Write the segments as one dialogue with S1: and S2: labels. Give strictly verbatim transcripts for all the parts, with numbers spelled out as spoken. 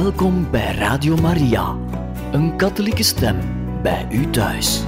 S1: Welkom bij Radio Maria, een katholieke stem bij u thuis.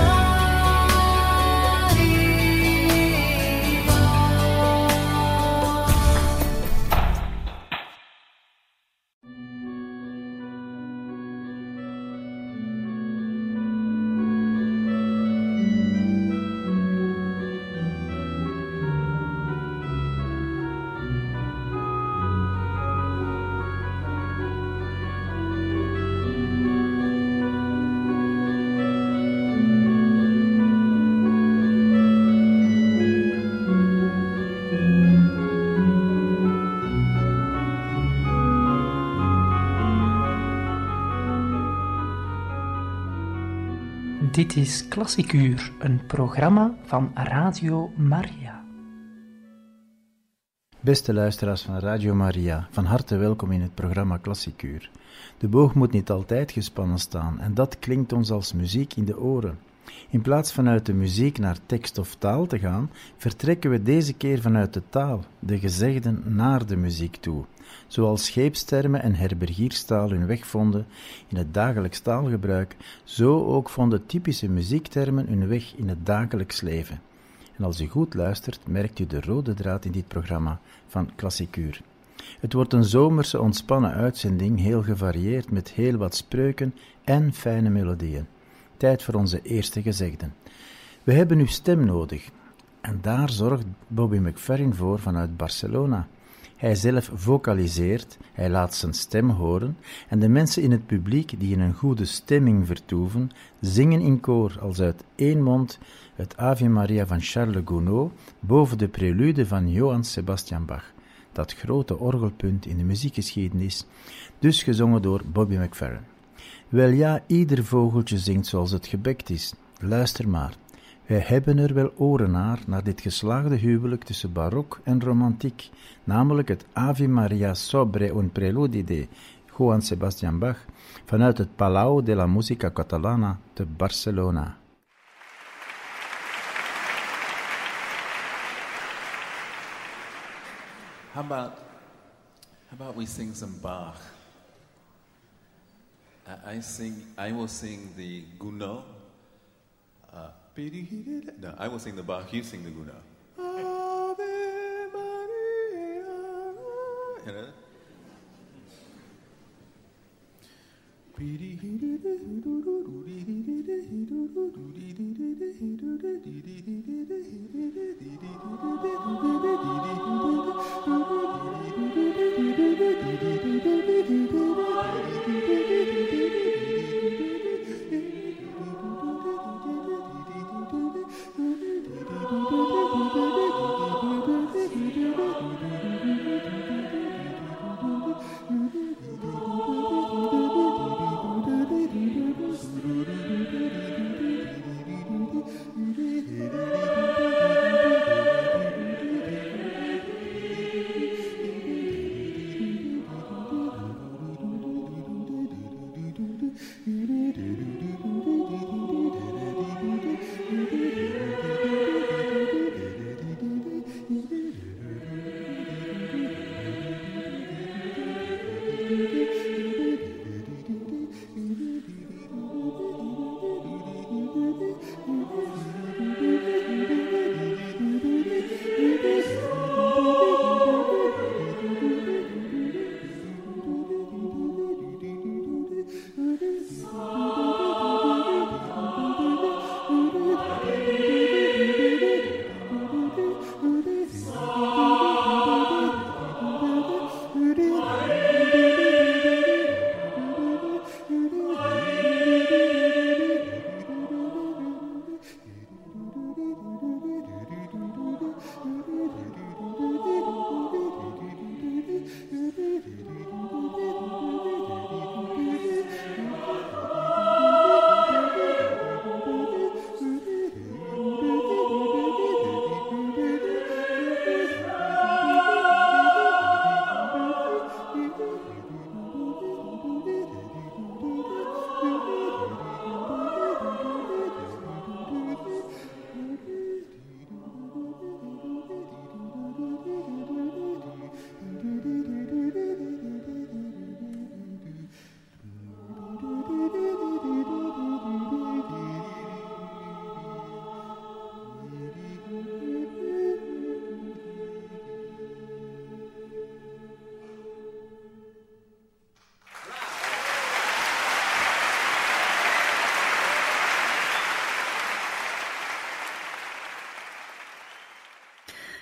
S2: Dit is Klassiek Uur, een programma van Radio Maria.
S3: Beste luisteraars van Radio Maria, van harte welkom in het programma Klassiek Uur. De boog moet niet altijd gespannen staan en dat klinkt ons als muziek in de oren. In plaats van uit de muziek naar tekst of taal te gaan, vertrekken we deze keer vanuit de taal, de gezegden, naar de muziek toe. Zoals scheepstermen en herbergierstaal hun weg vonden in het dagelijks taalgebruik, zo ook vonden typische muziektermen hun weg in het dagelijks leven. En als u goed luistert, merkt u de rode draad in dit programma van Klassiek Uur. Het wordt een zomerse ontspannen uitzending, heel gevarieerd met heel wat spreuken en fijne melodieën. Tijd voor onze eerste gezegden. We hebben uw stem nodig. En daar zorgt Bobby McFerrin voor vanuit Barcelona. Hij zelf vocaliseert, hij laat zijn stem horen en de mensen in het publiek die in een goede stemming vertoeven, zingen in koor als uit één mond het Ave Maria van Charles Gounod boven de prelude van Johann Sebastian Bach, dat grote orgelpunt in de muziekgeschiedenis, dus gezongen door Bobby McFerrin. Wel ja, ieder vogeltje zingt zoals het gebekt is. Luister maar. Wij hebben er wel oren naar, naar dit geslaagde huwelijk tussen barok en romantiek, namelijk het Ave Maria sobre un preludio de Johann Sebastian Bach, vanuit het Palau de la Música Catalana te Barcelona.
S4: How about, how about we sing some Bach? I, I sing. I will sing the Gounod. Uh, no, I will sing the Bach. You sing the Gounod. Ave Maria. You know?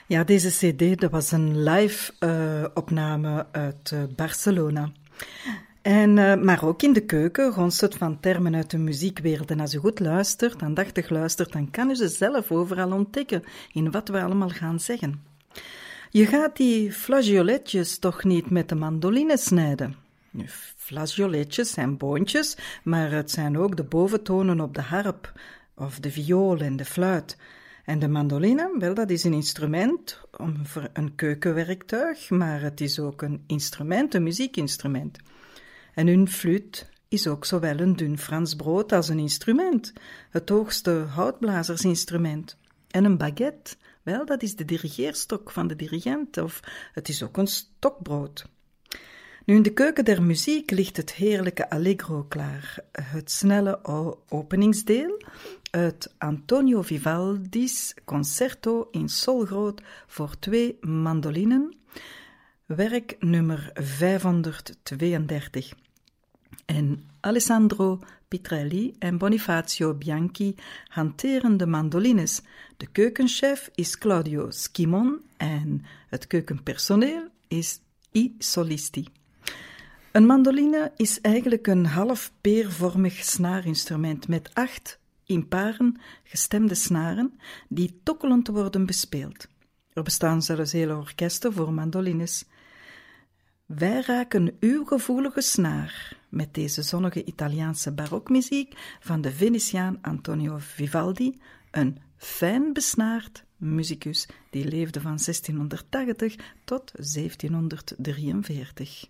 S5: Ja, deze cd, dat was een live-opname uh, uit uh, Barcelona. En, uh, maar ook in de keuken gonst het van termen uit de muziekwereld. En als u goed luistert, aandachtig luistert, dan kan u ze zelf overal ontdekken in wat we allemaal gaan zeggen. Je gaat die flageoletjes toch niet met de mandoline snijden? Nu, flageoletjes zijn boontjes, maar het zijn ook de boventonen op de harp, of de viool en de fluit. En de mandoline, wel, dat is een instrument, een keukenwerktuig, maar het is ook een instrument, een muziekinstrument. En een fluit is ook zowel een dun Frans brood als een instrument, het hoogste houtblazersinstrument. En een baguette, wel, dat is de dirigeerstok van de dirigent, of het is ook een stokbrood. Nu, in de keuken der muziek ligt het heerlijke allegro klaar, het snelle openingsdeel uit Antonio Vivaldi's Concerto in sol groot voor twee mandolinen, werk nummer vijfhonderdtweeëndertig. En Alessandro Pitrelli en Bonifacio Bianchi hanteren de mandolines. De keukenchef is Claudio Schimon en het keukenpersoneel is I Solisti. Een mandoline is eigenlijk een half peervormig snaarinstrument met acht in paren gestemde snaren die tokkelend worden bespeeld. Er bestaan zelfs hele orkesten voor mandolines. Wij raken uw gevoelige snaar met deze zonnige Italiaanse barokmuziek van de Venetiaan Antonio Vivaldi, een fijn besnaard musicus die leefde van zestienhonderdtachtig tot zeventienhonderddrieënveertig.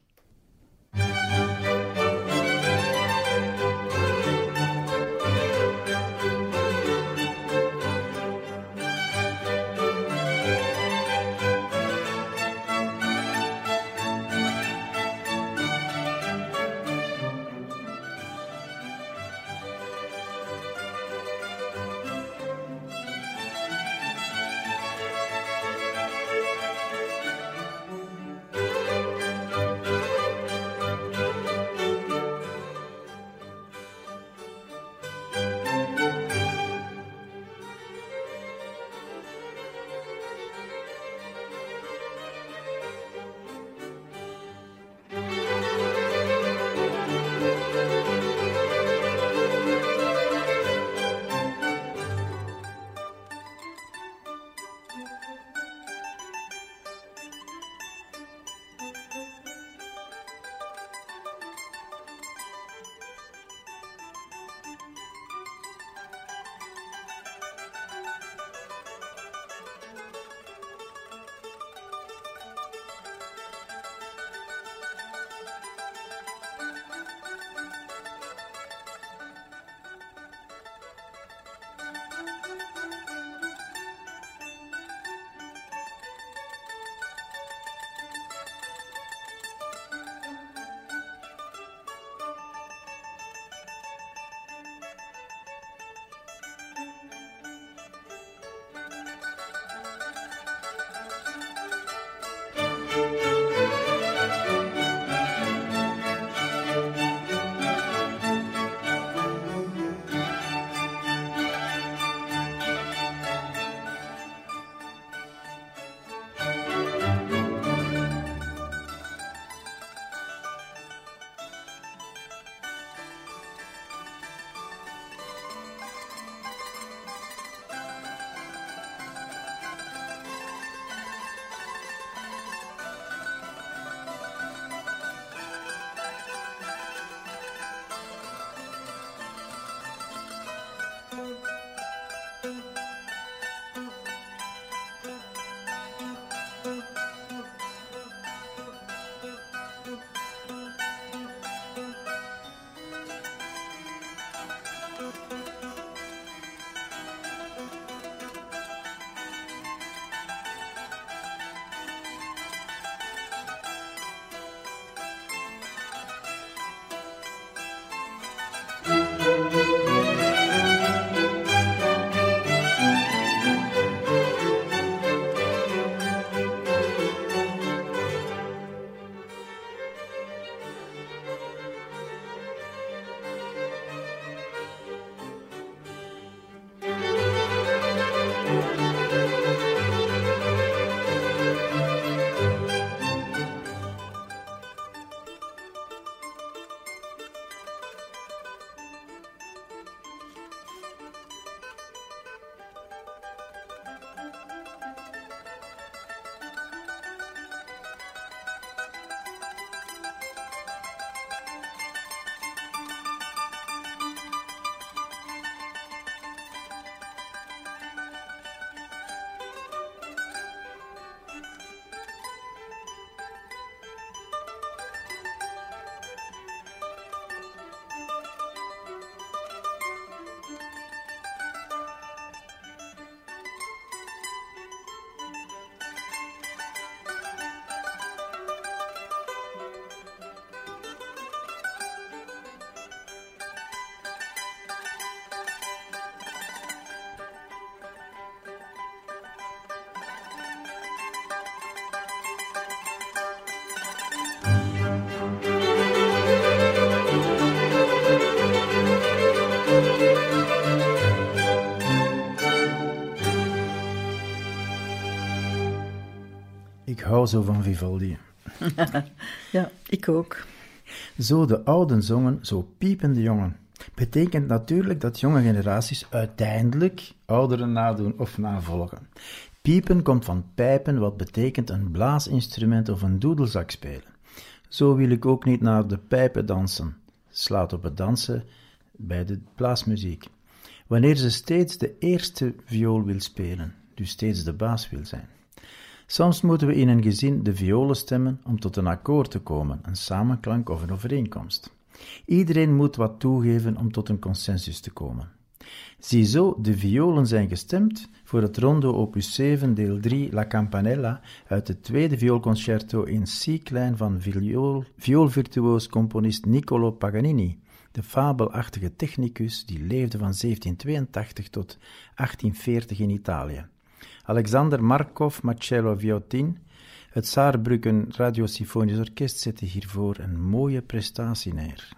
S3: hou zo van Vivaldi.
S5: Ja, ik ook.
S3: Zo de ouden zongen, zo piepen de jongen. Betekent natuurlijk dat jonge generaties uiteindelijk ouderen nadoen of navolgen. Piepen komt van pijpen, wat betekent een blaasinstrument of een doedelzak spelen. Zo wil ik ook niet naar de pijpen dansen. Slaat op het dansen bij de blaasmuziek. Wanneer ze steeds de eerste viool wil spelen, dus steeds de baas wil zijn. Soms moeten we in een gezin de violen stemmen om tot een akkoord te komen, een samenklank of een overeenkomst. Iedereen moet wat toegeven om tot een consensus te komen. Ziezo, de violen zijn gestemd voor het rondo opus zeven deel drie La Campanella uit het tweede vioolconcerto in C-klein van viool, vioolvirtuoos componist Niccolo Paganini, de fabelachtige technicus die leefde van zeventientweeëntachtig tot achttienveertig in Italië. Alexander Markov, Marcello Viotin, het Saarbrücken Radiosymfonisch Orkest zette hiervoor een mooie prestatie neer.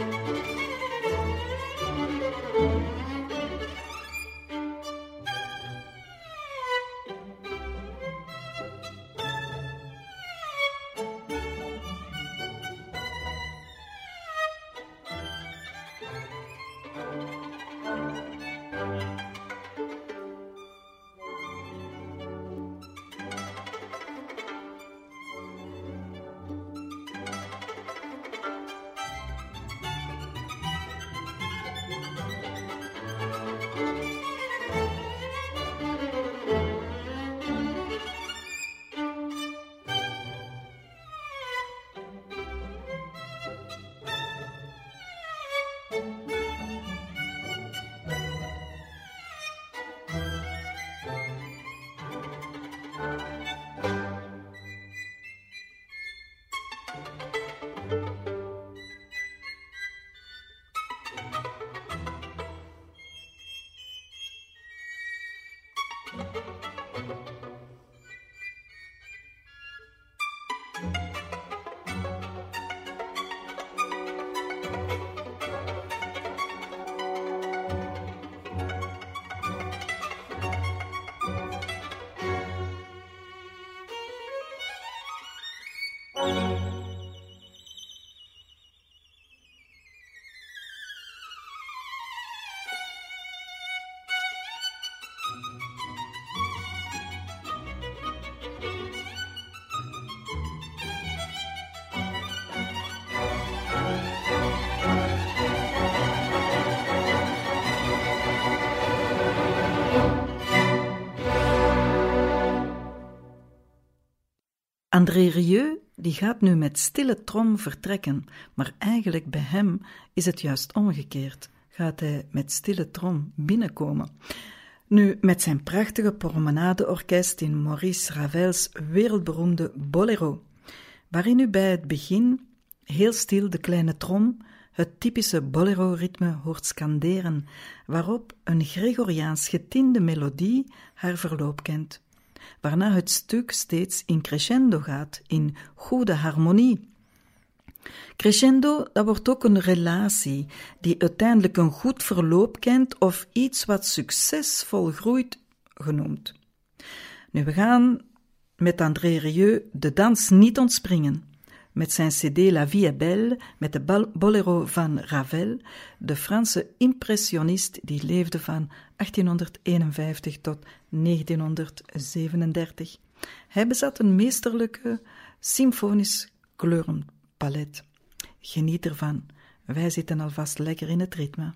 S5: André Rieu die gaat nu met stille trom vertrekken, maar eigenlijk bij hem is het juist omgekeerd. Gaat hij met stille trom binnenkomen. Nu, met zijn prachtige promenadeorkest in Maurice Ravels wereldberoemde Bolero, waarin u bij het begin heel stil de kleine trom het typische bolero-ritme hoort scanderen, waarop een Gregoriaans getinte melodie haar verloop kent, waarna het stuk steeds in crescendo gaat, in goede harmonie. Crescendo, dat wordt ook een relatie die uiteindelijk een goed verloop kent of iets wat succesvol groeit genoemd. Nu, we gaan met André Rieu de dans niet ontspringen. Met zijn cd La Vie est belle, met de bolero van Ravel, de Franse impressionist die leefde van achttienhonderdeenenvijftig tot negentienhonderdzevenendertig. Hij bezat een meesterlijke symfonisch kleurenpalet. Geniet ervan. Wij zitten alvast lekker in het ritme.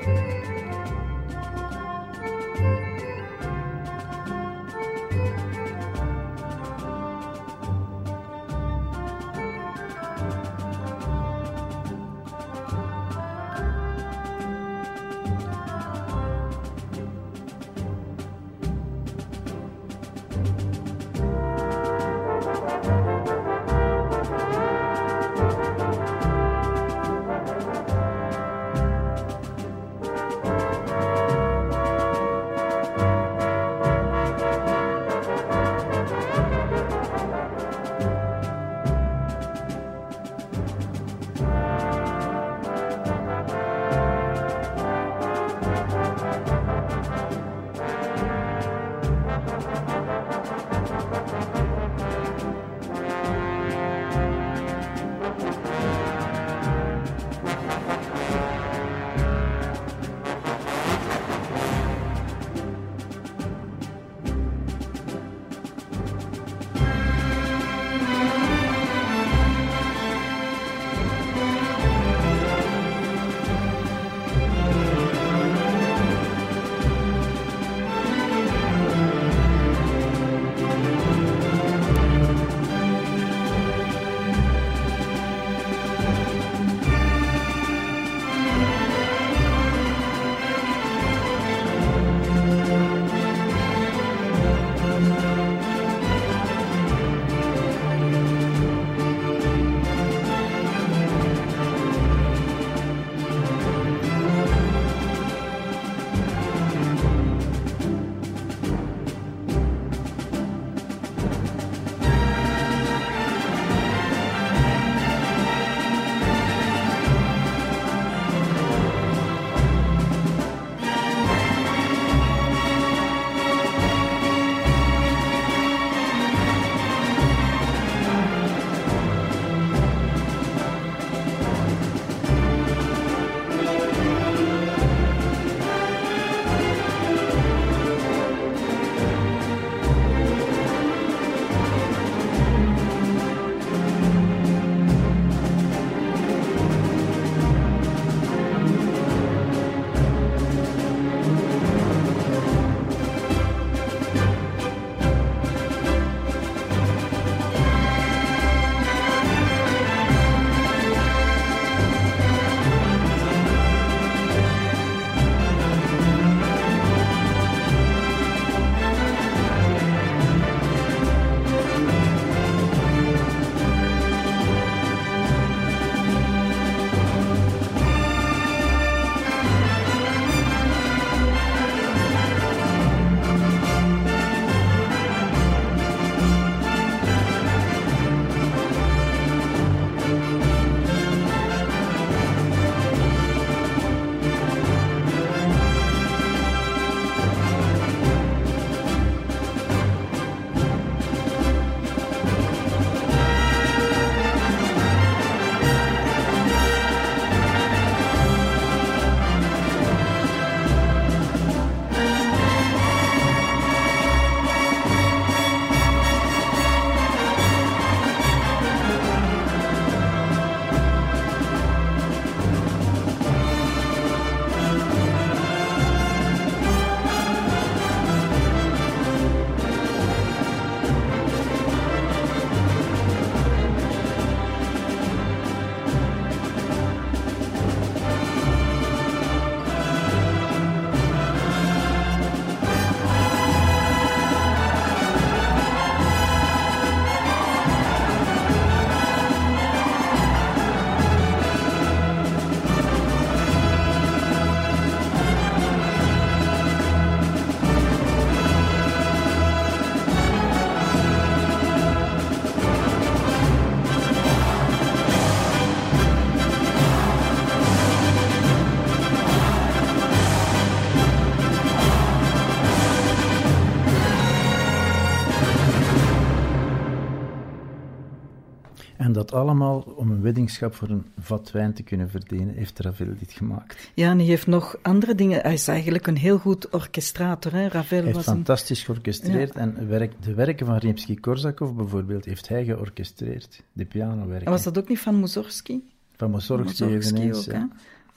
S3: En dat allemaal om een weddingschap voor een vat wijn te kunnen verdienen, heeft Ravel dit gemaakt.
S5: Ja, en hij heeft nog andere dingen. Hij is eigenlijk een heel goed orchestrator. Hè? Ravel
S3: hij heeft
S5: was
S3: fantastisch
S5: een...
S3: georchestreerd.
S5: Ja.
S3: En werk, de werken van Rimsky-Korsakov bijvoorbeeld heeft hij georchestreerd. De pianowerken.
S5: En was dat ook niet van Mussorgsky?
S3: Van Mussorgsky eveneens,
S5: ook,
S3: ja.
S5: Ja.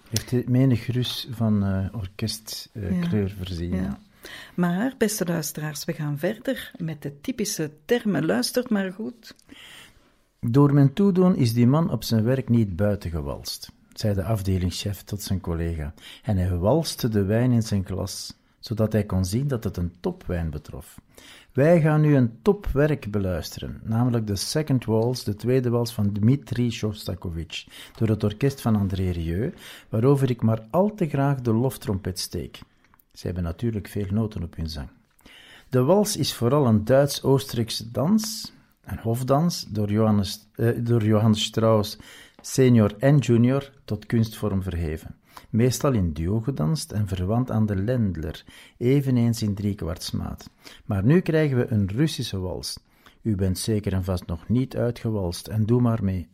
S3: Heeft hij menig rus van uh, orkestkleur uh, ja. voorzien. Ja. Ja.
S5: Maar, beste luisteraars, we gaan verder met de typische termen. Luistert maar goed.
S3: Door mijn toedoen is die man op zijn werk niet buiten gewalst, zei de afdelingschef tot zijn collega. En hij walste de wijn in zijn glas, zodat hij kon zien dat het een topwijn betrof. Wij gaan nu een topwerk beluisteren, namelijk de Second Waltz, de tweede wals van Dmitri Shostakovich, door het orkest van André Rieu, waarover ik maar al te graag de loftrompet steek. Ze hebben natuurlijk veel noten op hun zang. De wals is vooral een Duits-Oostenrijkse dans, een hofdans, door Johannes, eh, door Johannes Strauss senior en junior tot kunstvorm verheven. Meestal in duo gedanst en verwant aan de Ländler, eveneens in driekwartsmaat. Maar nu krijgen we een Russische wals. U bent zeker en vast nog niet uitgewalst en doe maar mee.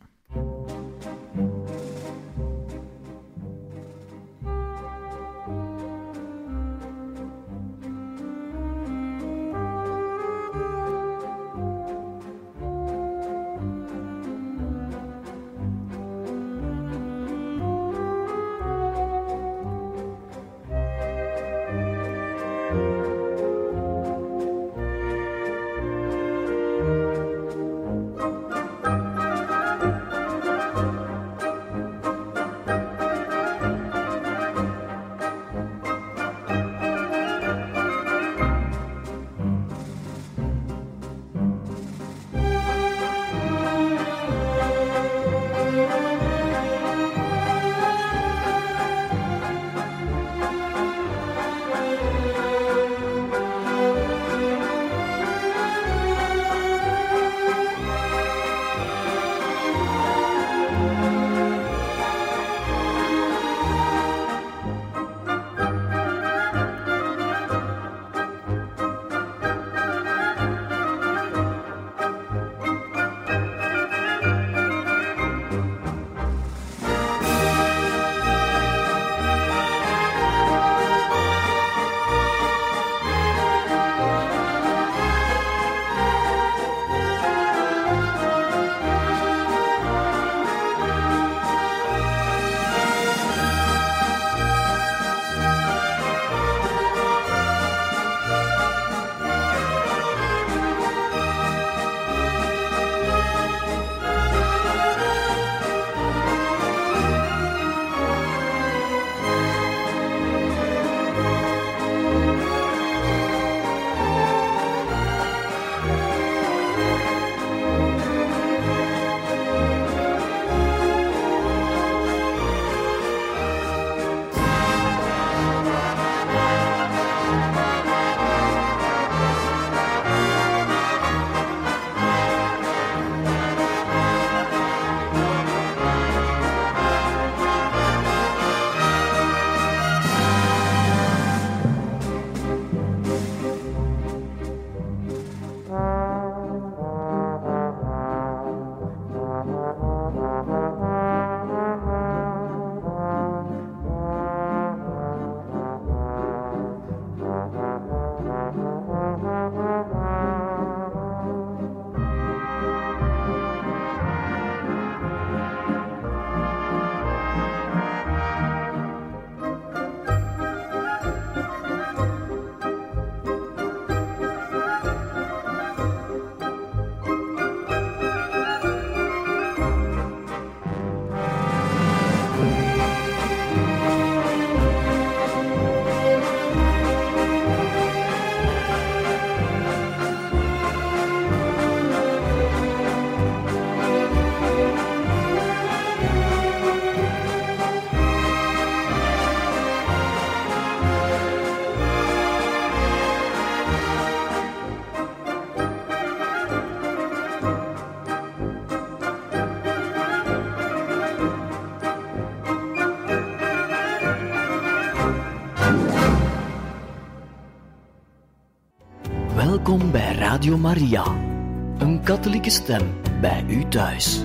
S1: Welkom bij Radio Maria, een katholieke stem bij u thuis.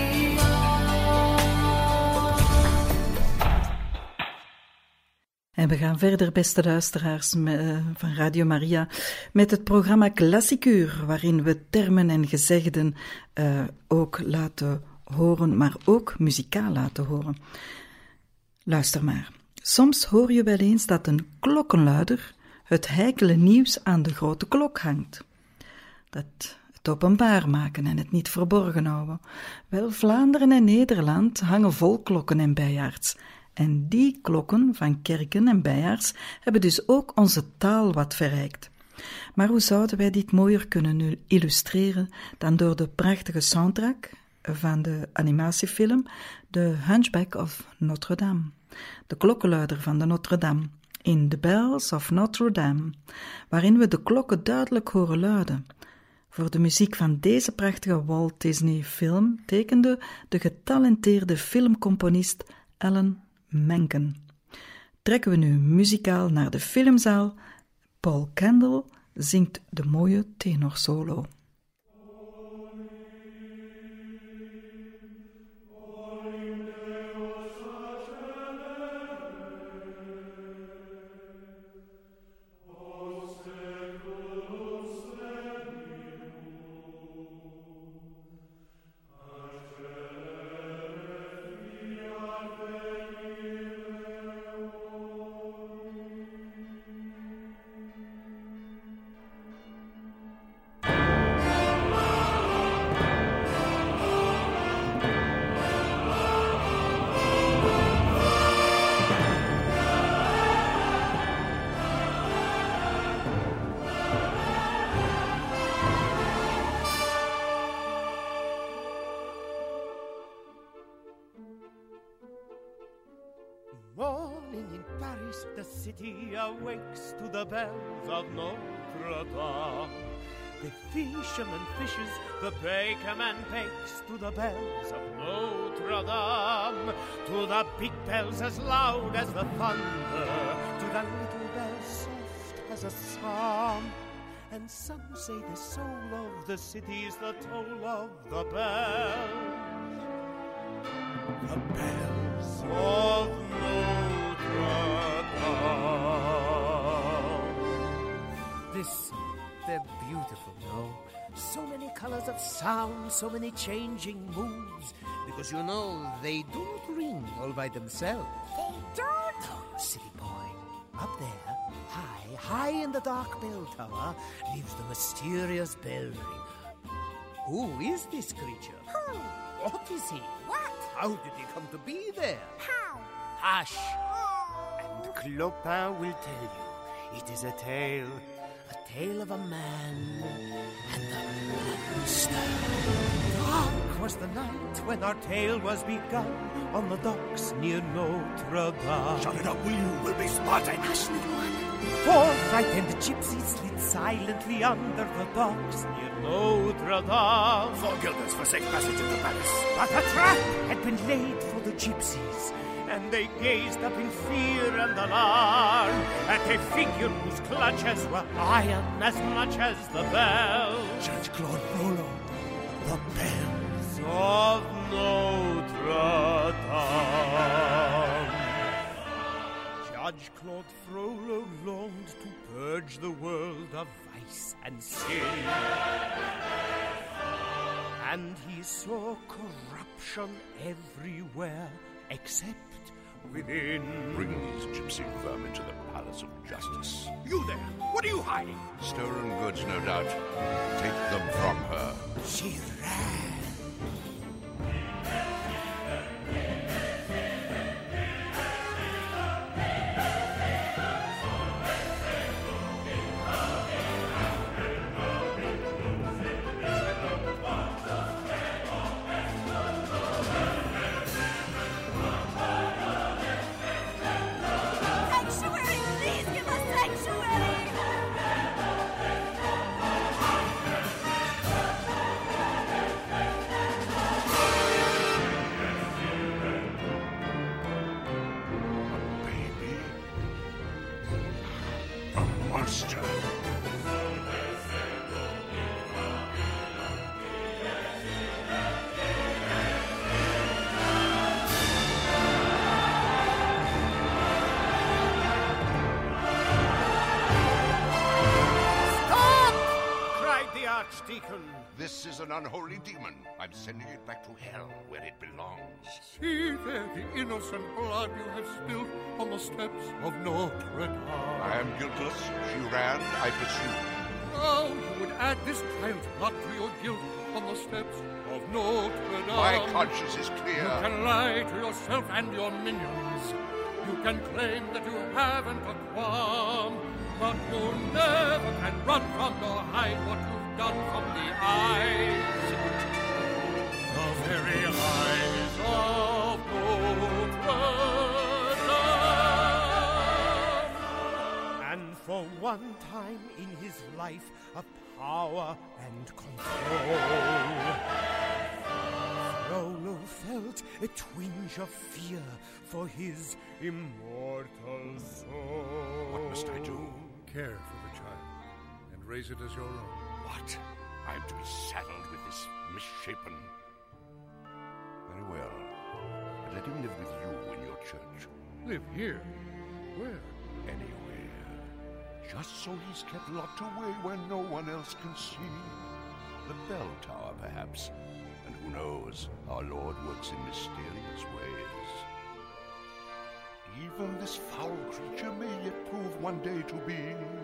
S5: En we gaan verder, beste luisteraars uh, van Radio Maria, met het programma Klassikuur, waarin we termen en gezegden uh, ook laten horen, maar ook muzikaal laten horen. Luister maar. Soms hoor je wel eens dat een klokkenluider het heikele nieuws aan de grote klok hangt. Dat het openbaar maken en het niet verborgen houden. Wel, Vlaanderen en Nederland hangen vol klokken en bijaards. En die klokken van kerken en bijaards hebben dus ook onze taal wat verrijkt. Maar hoe zouden wij dit mooier kunnen illustreren dan door de prachtige soundtrack van de animatiefilm The Hunchback of Notre Dame, de klokkenluider van de Notre Dame, in The Bells of Notre Dame, waarin we de klokken duidelijk horen luiden. Voor de muziek van deze prachtige Walt Disney film tekende de getalenteerde filmcomponist Alan Menken. Trekken we nu muzikaal naar de filmzaal. Paul Kendall zingt de mooie tenorsolo.
S6: Morning in Paris, the city awakes to the bells of Notre Dame. The fisherman fishes, the bakerman bakes to the bells of Notre Dame. To the big bells as loud as the thunder, to the little bells soft as a psalm. And some say the soul of the city is the toll of the bells. The bells of Notre Dame. Listen, they're beautiful, no? So many colors of sound, so many changing moods. Because you know, they don't ring all by themselves.
S7: They don't?
S6: Oh, silly boy. Up there, high, high in the dark bell tower, lives the mysterious bell ringer. Who is this creature?
S7: Who?
S6: What is he?
S7: What?
S6: How did he come to be there?
S7: How?
S6: Hush!
S7: Oh.
S6: And Clopin will tell you. It is a tale, a tale of a man and a monster. Dark was the night when our tale was begun on the docks near Notre Dame.
S8: Shut it up, will you? We'll be spotted.
S7: Hush, little one.
S6: Four frightened gypsies slid silently under the docks near Notre Dame.
S8: Four guilders for safe passage into Paris.
S6: But a trap had been laid for the gypsies, and they gazed up in fear and alarm at a figure whose clutches were iron as much as the bells.
S8: Judge Claude Frollo, the bells
S6: of Notre Dame. Judge Claude Frollo longed to purge the world of vice and sin, and he saw corruption everywhere except within.
S8: Bring these gypsy vermin to the Palace of Justice.
S6: You there, what are you hiding?
S8: Stolen goods, no doubt. Take them from her.
S6: She ran.
S7: Sanctuary! Please give us sanctuary!
S8: This is an unholy demon. I'm sending it back to hell, where it belongs.
S6: See there the innocent blood you have spilled on the steps of Notre Dame.
S8: I am guiltless. She ran, I pursued.
S6: Now you would add this child's blood to your guilt on the steps of Notre Dame.
S8: My conscience is clear.
S6: You can lie to yourself and your minions. You can claim that you haven't a qualm, but you never can run from nor hide what you've done from the eyes, the very eyes of Notre Dame. And for one time in his life of power and control, Frollo felt a twinge of fear for his immortal soul.
S8: What must I do?
S6: Care for the child and raise it as your own.
S8: What? I am to be saddled with this misshapen... Very well. But let him live with you in your church.
S6: Live here? Where?
S8: Anywhere. Just so he's kept locked away where no one else can see. The bell tower, perhaps. And who knows, our Lord works in mysterious ways. Even this foul creature may yet prove one day to be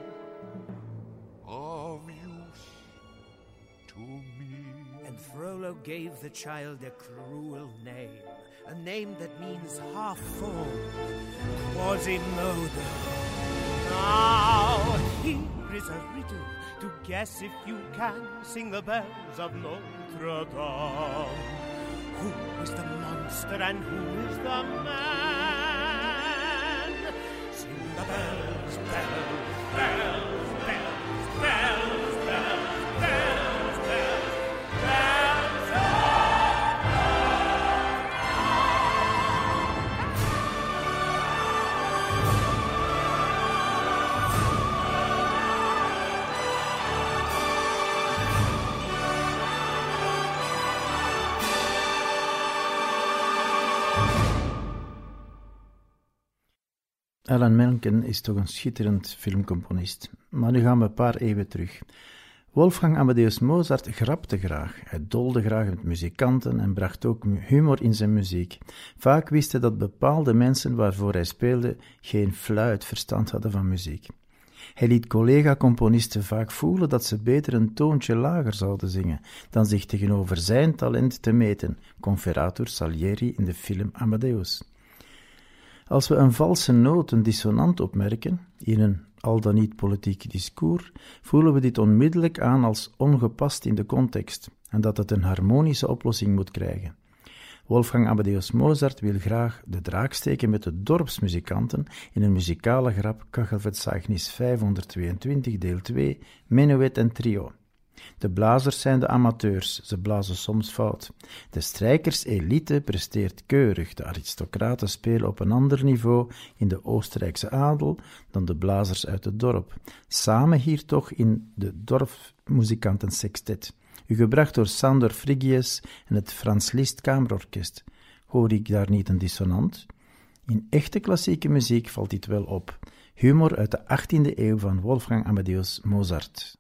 S8: of use to me.
S9: And Frollo gave the child a cruel name, a name that means half full, Quasimodo. Now here is a riddle to guess if you can. Sing the bells of Notre Dame. Who is the monster and who is the man? Sing the bells, bells, bells, bells, bells, bells, bells, bells, bells of
S3: Alan Menken is toch een schitterend filmcomponist. Maar nu gaan we een paar eeuwen terug. Wolfgang Amadeus Mozart grapte graag. Hij dolde graag met muzikanten en bracht ook humor in zijn muziek. Vaak wist hij dat bepaalde mensen waarvoor hij speelde geen fluit verstand hadden van muziek. Hij liet collega-componisten vaak voelen dat ze beter een toontje lager zouden zingen dan zich tegenover zijn talent te meten, conferator Salieri in de film Amadeus. Als we een valse noot, een dissonant opmerken, in een al dan niet politiek discours, voelen we dit onmiddellijk aan als ongepast in de context en dat het een harmonische oplossing moet krijgen. Wolfgang Amadeus Mozart wil graag de draak steken met de dorpsmuzikanten in een muzikale grap Kachelverzeichnis vijfhonderdtweeëntwintig deel twee, Menuet en Trio. De blazers zijn de amateurs, ze blazen soms fout. De strijkerselite presteert keurig, de aristocraten spelen op een ander niveau in de Oostenrijkse adel dan de blazers uit het dorp. Samen hier toch in de dorpsmuzikantensextet, u gebracht door Sándor Frigyes en het Franz Liszt Kamerorkest. Hoor ik daar niet een dissonant? In echte klassieke muziek valt dit wel op. Humor uit de achttiende eeuw van Wolfgang Amadeus Mozart.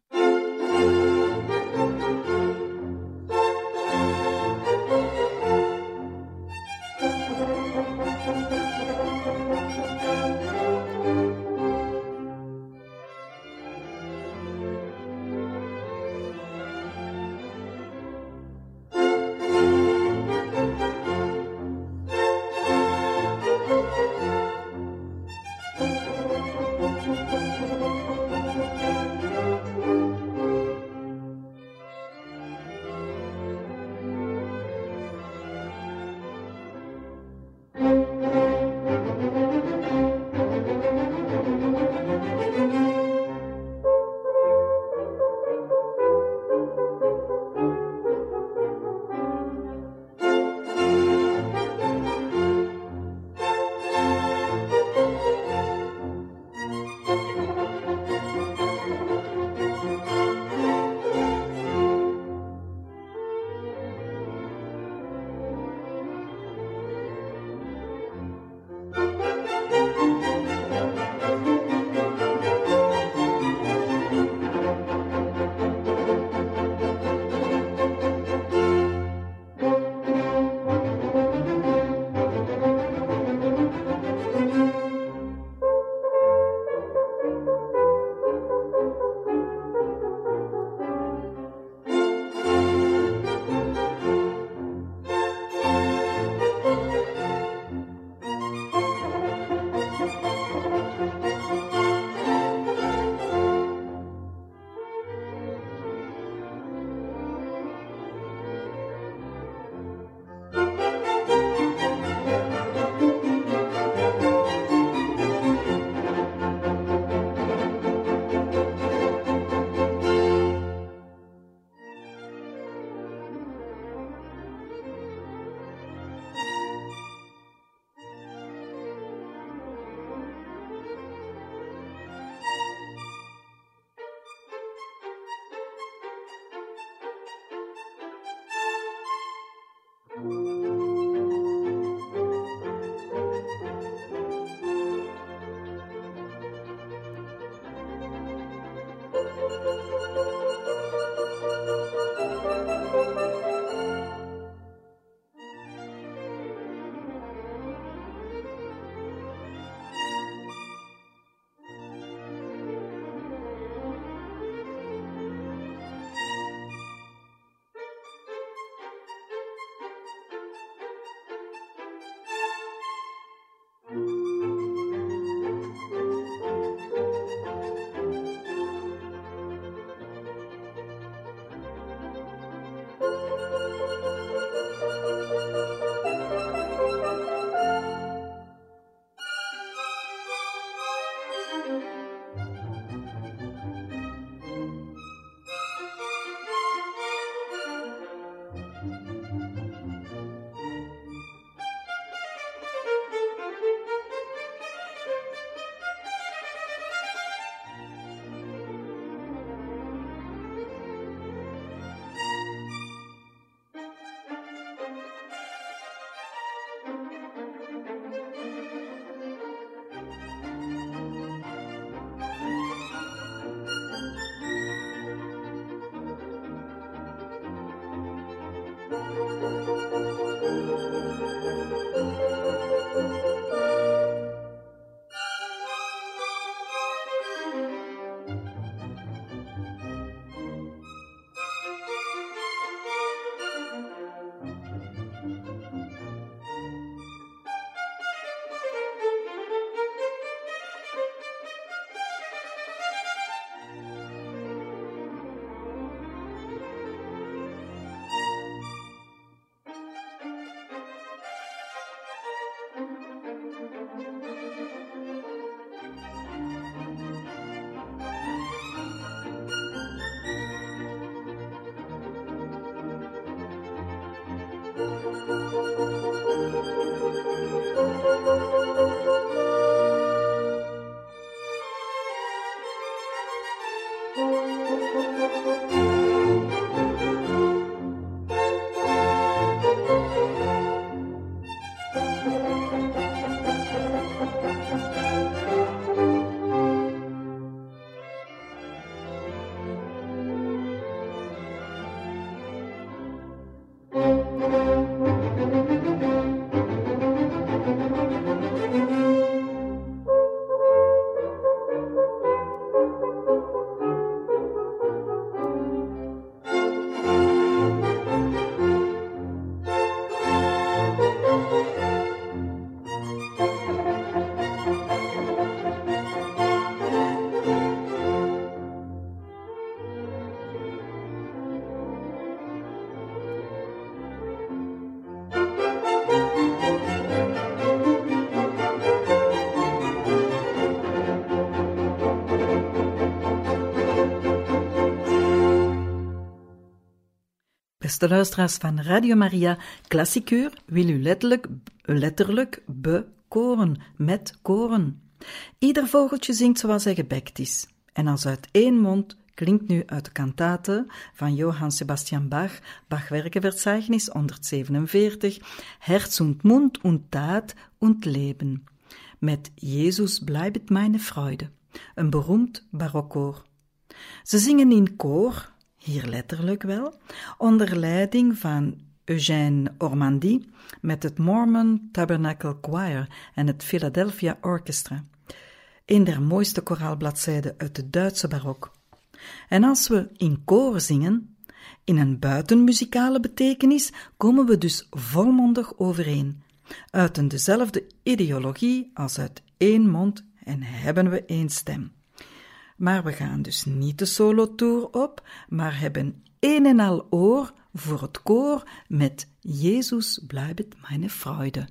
S5: Beste luisteraars van Radio Maria, Klassikuur wil u letterlijk, letterlijk bekoren, met koren. Ieder vogeltje zingt zoals hij gebekt is. En als uit één mond klinkt nu uit de kantate van Johann Sebastian Bach, Bachwerkenverzeichnis honderdzevenenveertig, Herz und Mund und Tat und Leben, met Jezus bleibt meine Freude, een beroemd barokkoor. Ze zingen in koor, hier letterlijk wel, onder leiding van Eugène Ormandy met het Mormon Tabernacle Choir en het Philadelphia Orchestra. Een der mooiste koraalbladzijden uit de Duitse barok. En als we in koor zingen, in een buitenmuzikale betekenis, komen we dus volmondig overeen, uiten dezelfde ideologie als uit één mond en hebben we één stem. Maar we gaan dus niet de solo-tour op, maar hebben een en al oor voor het koor met Jezus bleibt meine Freude.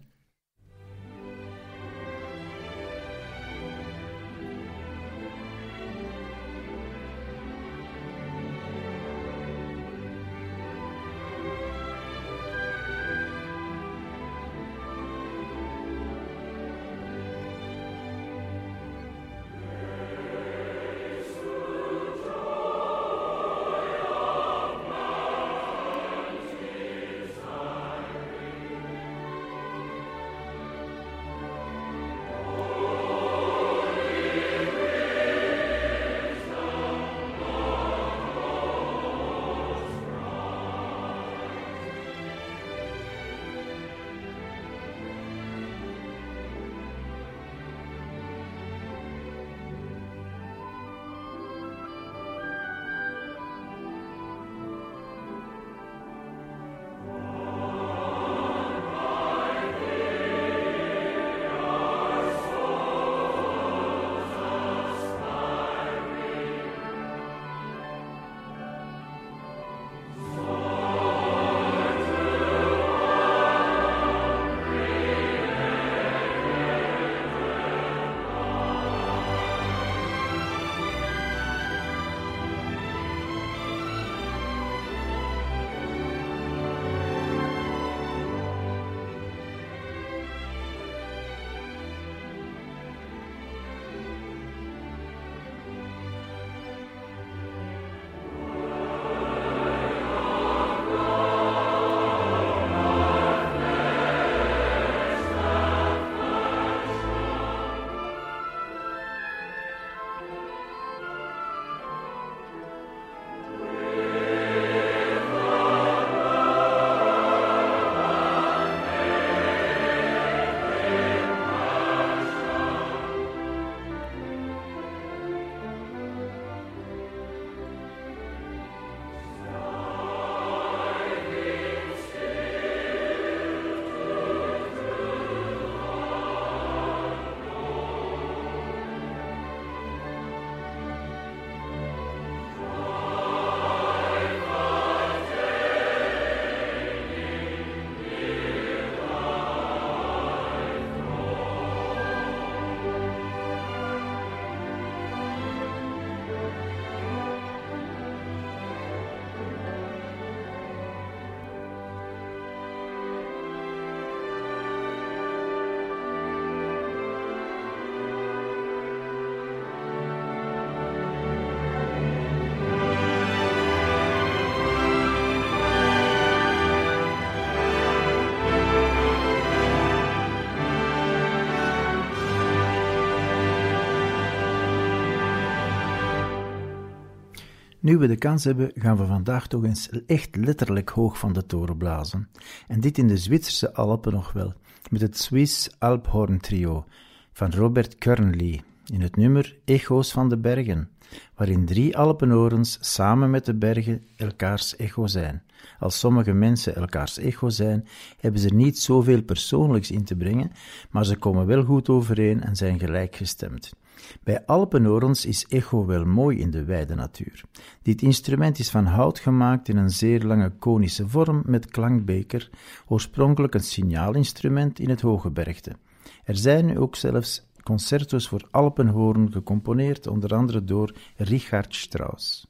S3: Nu we de kans hebben, gaan we vandaag toch eens echt letterlijk hoog van de toren blazen. En dit in de Zwitserse Alpen nog wel, met het Swiss Alphorn Trio van Robert Kernley in het nummer Echo's van de Bergen, waarin drie Alpenhorens samen met de bergen elkaars echo zijn. Als sommige mensen elkaars echo zijn, hebben ze niet zoveel persoonlijks in te brengen, maar ze komen wel goed overeen en zijn gelijkgestemd. Bij Alpenhorens is echo wel mooi in de wijde natuur. Dit instrument is van hout gemaakt in een zeer lange konische vorm met klankbeker, oorspronkelijk een signaalinstrument in het hooggebergte. Er zijn nu ook zelfs concertos voor Alpenhoorn gecomponeerd, onder andere door Richard Strauss.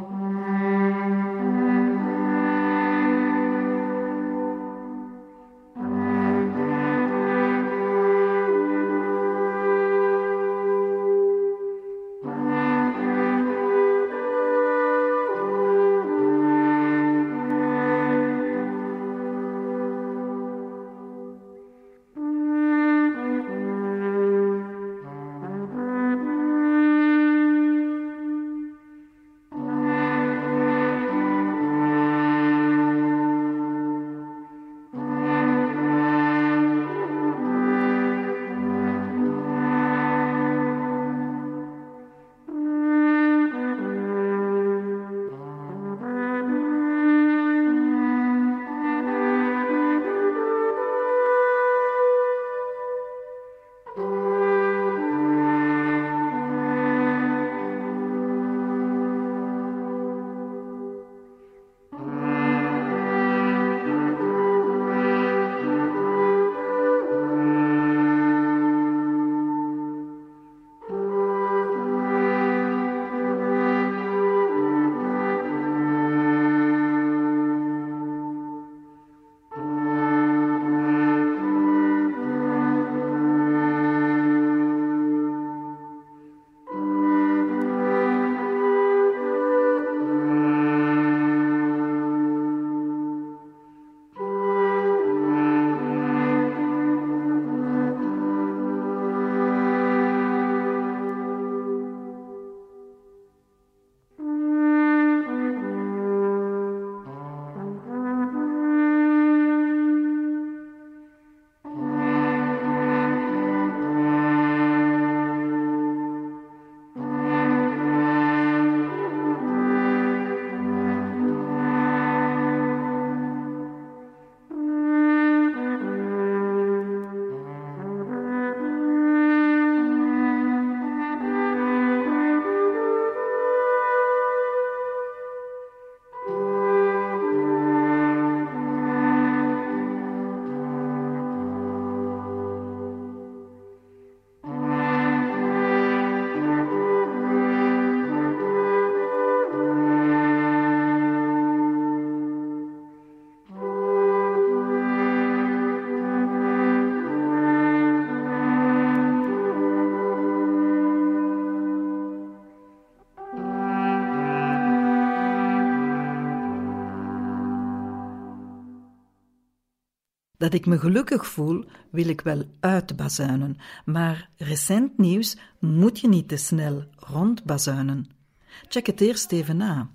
S5: Dat ik me gelukkig voel, wil ik wel uitbazuinen, maar recent nieuws moet je niet te snel rondbazuinen. Check het eerst even na.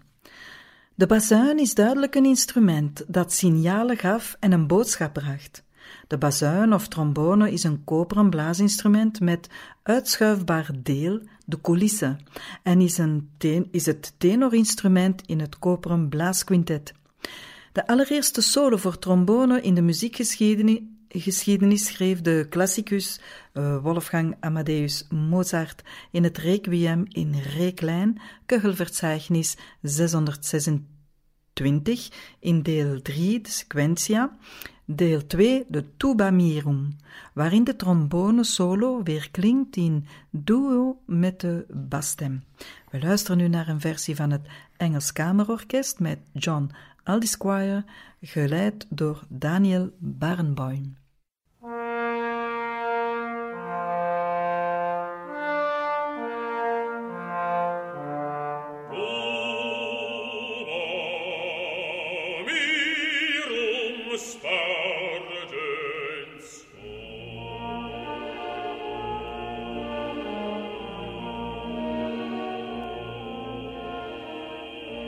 S5: De bazuin is duidelijk een instrument dat signalen gaf en een boodschap bracht. De bazuin of trombone is een koperen blaasinstrument met uitschuifbaar deel, de coulisse, en is, een ten, is het tenorinstrument in het koperen blaasquintet. De allereerste solo voor trombone in de muziekgeschiedenis schreef de klassicus uh, Wolfgang Amadeus Mozart in het Requiem in Re klein, Köchelverzeichnis zeshonderdzesentwintig, in deel drie, de Sequentia, deel twee, de Tuba Mirum, waarin de trombone solo weer klinkt in duo met de basstem. We luisteren nu naar een versie van het Engels Kamerorkest met John Aldisquire, geleid door Daniel Barenboim.
S10: Oh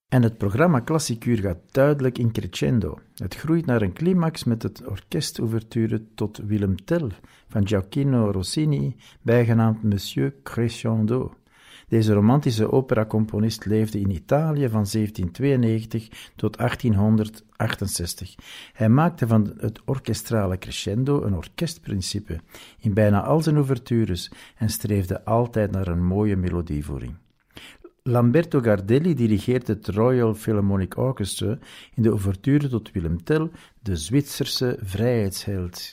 S3: En het programma Klassikuur gaat duidelijk in crescendo. Het groeit naar een climax met het orkestouverture tot Willem Tell van Gioacchino Rossini, bijgenaamd Monsieur Crescendo. Deze romantische operacomponist leefde in Italië van zeventienhonderdtweeënnegentig tot achttienhonderdachtenzestig. Hij maakte van het orkestrale crescendo een orkestprincipe in bijna al zijn ouvertures en streefde altijd naar een mooie melodievoering. Lamberto Gardelli dirigeert het Royal Philharmonic Orchestra in de ouverture tot Willem Tell, de Zwitserse vrijheidsheld.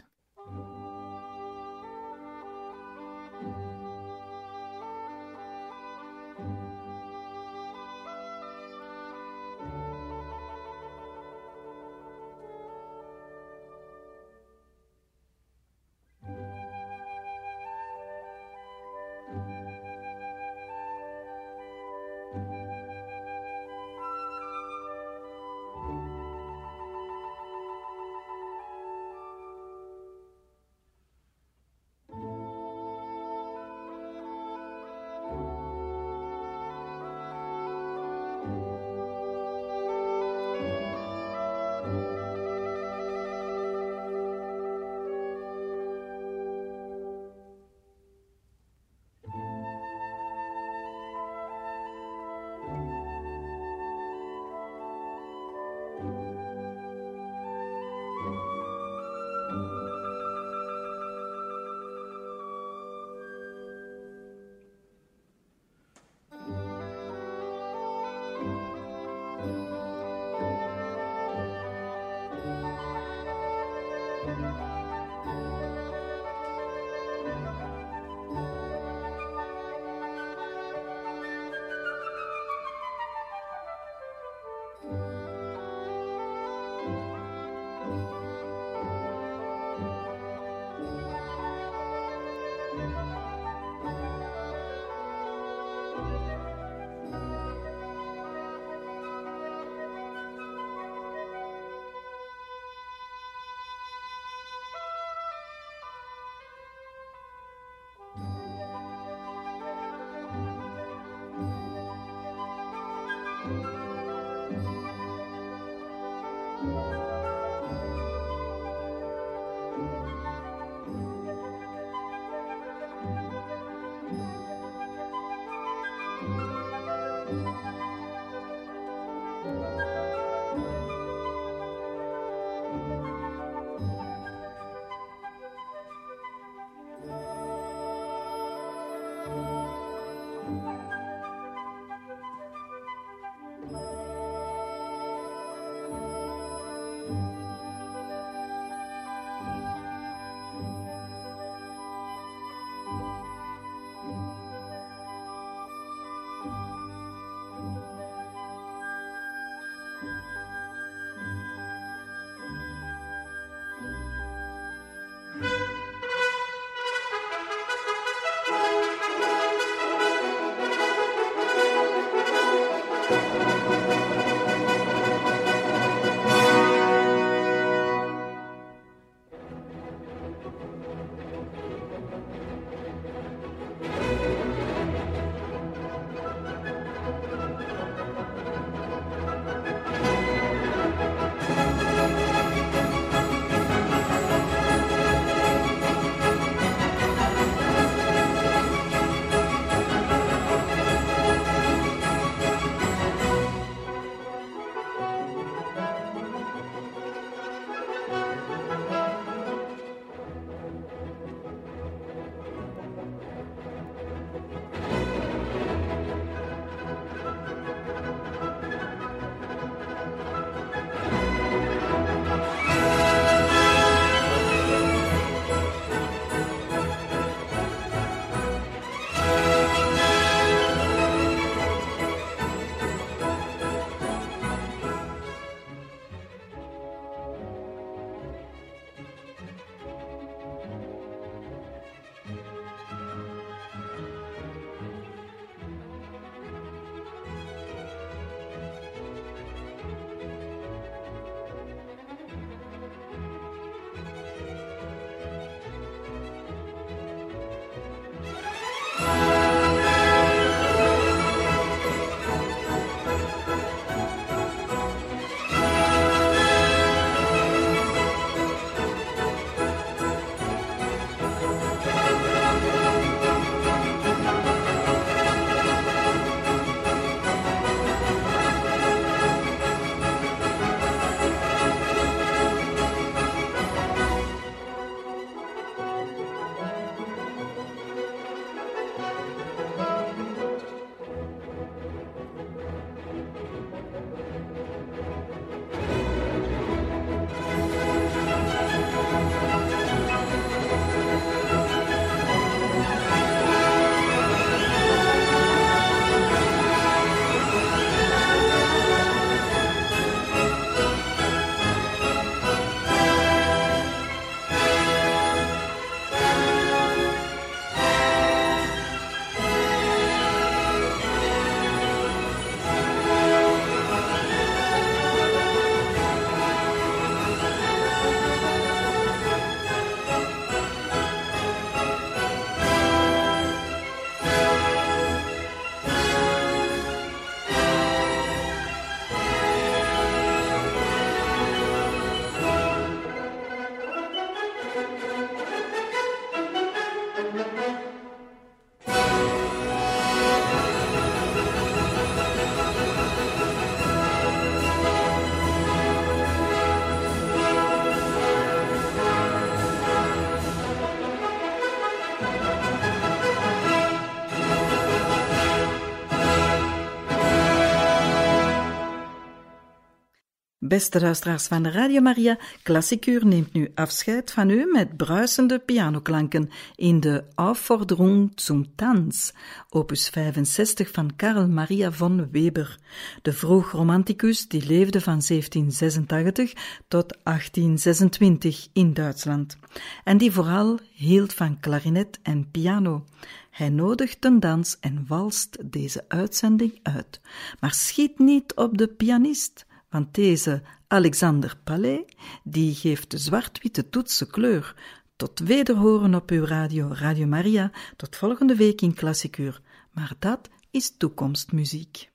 S5: Beste luisteraars van Radio Maria, Klassikuur neemt nu afscheid van u met bruisende pianoklanken in de Aufforderung zum Tanz, opus vijfenzestig van Karl Maria von Weber, de vroegromanticus die leefde van zeventien zesentachtig tot achttien zesentwintig in Duitsland, en die vooral hield van klarinet en piano. Hij nodigt ten dans en walst deze uitzending uit, maar schiet niet op de pianist, want deze Alexander Palais, die geeft de zwart-witte toetsen kleur. Tot wederhoren op uw radio, Radio Maria, tot volgende week in Klassikuur. Maar dat is toekomstmuziek.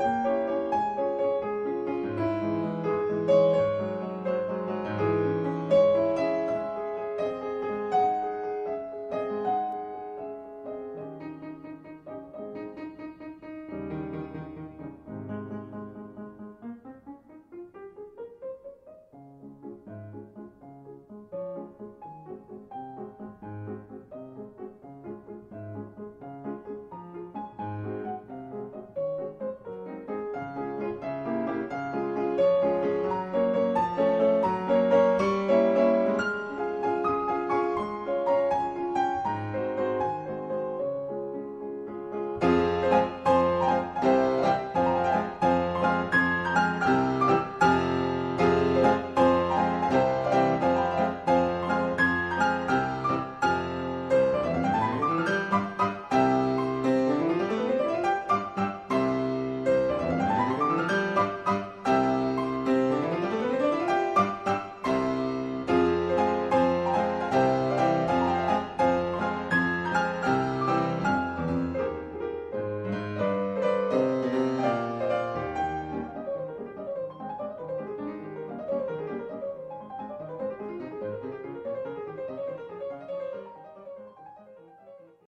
S5: Bye.